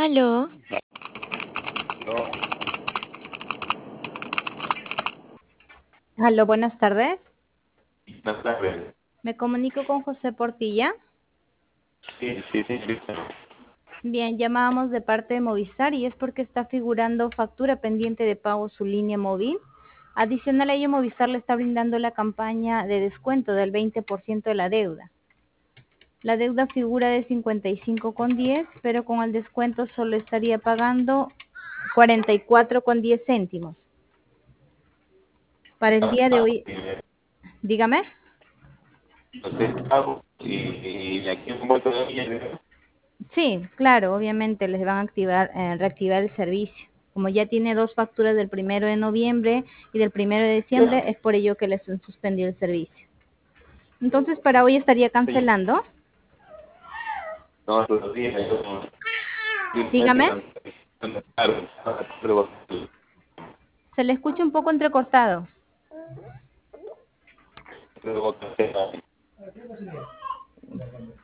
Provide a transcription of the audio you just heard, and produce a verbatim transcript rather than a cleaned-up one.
Aló, No, Aló, buenas tardes. buenas tardes. Me comunico con José Portilla. Sí, sí, señorita. Bien, llamábamos de parte de Movistar y es porque está figurando factura pendiente de pago su línea móvil. Adicional a ello, Movistar le está brindando la campaña de descuento del veinte por ciento de la deuda. La deuda figura de cincuenta y cinco con diez, pero con el descuento solo estaría pagando cuarenta y cuatro con diez céntimos. Para el día de hoy, dígame. Entonces pago y, y aquí un voto de mierda. Sí, claro, obviamente les van a activar, eh, reactivar el servicio. Como ya tiene dos facturas del primero de noviembre y del primero de diciembre, es por ello que les han suspendido el servicio. Entonces, para hoy estaría cancelando. No, todos los días. Yo no- Dígame, Claro, pero- se le escucha un poco entrecortado. pero- pero-